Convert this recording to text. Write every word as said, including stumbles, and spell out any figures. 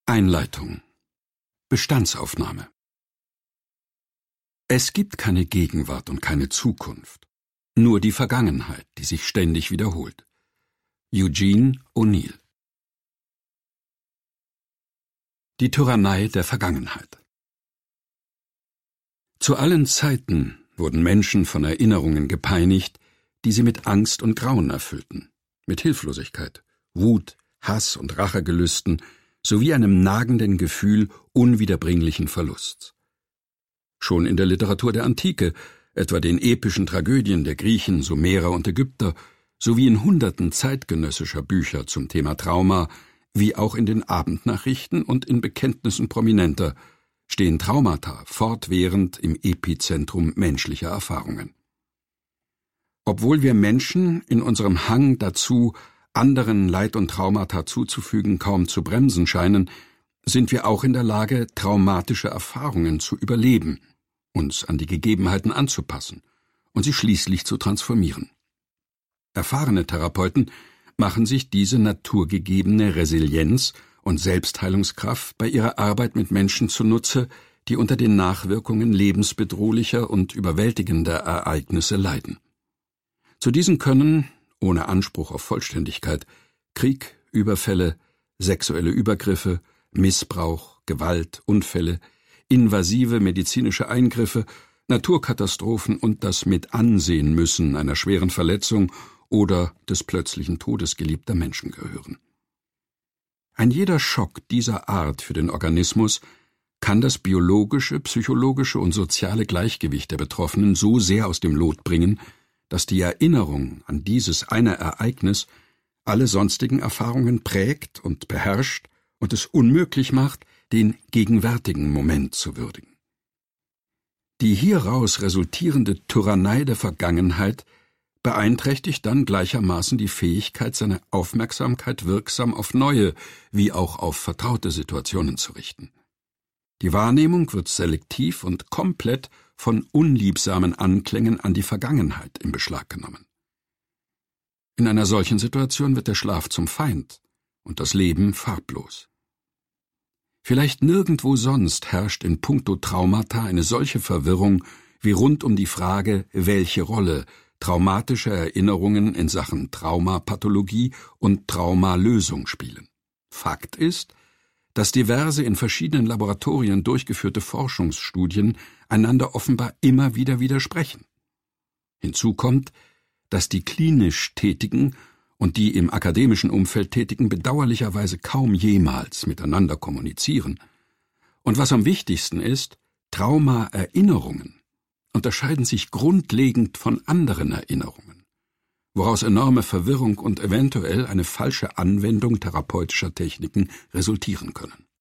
Einleitung. Bestandsaufnahme. Es gibt keine Gegenwart und keine Zukunft, nur die Vergangenheit, die sich ständig wiederholt. Eugene O'Neill. Die Tyrannei der Vergangenheit. Zu allen Zeiten wurden Menschen von Erinnerungen gepeinigt, die sie mit Angst und Grauen erfüllten, mit Hilflosigkeit, Wut, Hass und Rachegelüsten sowie einem nagenden Gefühl unwiederbringlichen Verlusts. Schon in der Literatur der Antike, etwa den epischen Tragödien der Griechen, Sumerer und Ägypter, sowie in hunderten zeitgenössischer Bücher zum Thema Trauma, wie auch in den Abendnachrichten und in Bekenntnissen Prominenter, stehen Traumata fortwährend im Epizentrum menschlicher Erfahrungen. Obwohl wir Menschen in unserem Hang dazu, anderen Leid und Traumata zuzufügen, kaum zu bremsen scheinen, sind wir auch in der Lage, traumatische Erfahrungen zu überleben, uns an die Gegebenheiten anzupassen und sie schließlich zu transformieren. Erfahrene Therapeuten machen sich diese naturgegebene Resilienz und Selbstheilungskraft bei ihrer Arbeit mit Menschen zunutze, die unter den Nachwirkungen lebensbedrohlicher und überwältigender Ereignisse leiden. Zu diesen können, ohne Anspruch auf Vollständigkeit, Krieg, Überfälle, sexuelle Übergriffe, Missbrauch, Gewalt, Unfälle, invasive medizinische Eingriffe, Naturkatastrophen und das Mitansehen müssen einer schweren Verletzung oder des plötzlichen Todes geliebter Menschen gehören. Ein jeder Schock dieser Art für den Organismus kann das biologische, psychologische und soziale Gleichgewicht der Betroffenen so sehr aus dem Lot bringen, dass die Erinnerung an dieses eine Ereignis alle sonstigen Erfahrungen prägt und beherrscht und es unmöglich macht, den gegenwärtigen Moment zu würdigen. Die hieraus resultierende Tyrannei der Vergangenheit beeinträchtigt dann gleichermaßen die Fähigkeit, seine Aufmerksamkeit wirksam auf neue wie auch auf vertraute Situationen zu richten. Die Wahrnehmung wird selektiv und komplett von unliebsamen Anklängen an die Vergangenheit in Beschlag genommen. In einer solchen Situation wird der Schlaf zum Feind und das Leben farblos. Vielleicht nirgendwo sonst herrscht in puncto Traumata eine solche Verwirrung wie rund um die Frage, welche Rolle traumatische Erinnerungen in Sachen Traumapathologie und Traumalösung spielen. Fakt ist, dass diverse in verschiedenen Laboratorien durchgeführte Forschungsstudien einander offenbar immer wieder widersprechen. Hinzu kommt, dass die klinisch Tätigen und die im akademischen Umfeld Tätigen bedauerlicherweise kaum jemals miteinander kommunizieren. Und was am wichtigsten ist, Traumaerinnerungen unterscheiden sich grundlegend von anderen Erinnerungen, woraus enorme Verwirrung und eventuell eine falsche Anwendung therapeutischer Techniken resultieren können.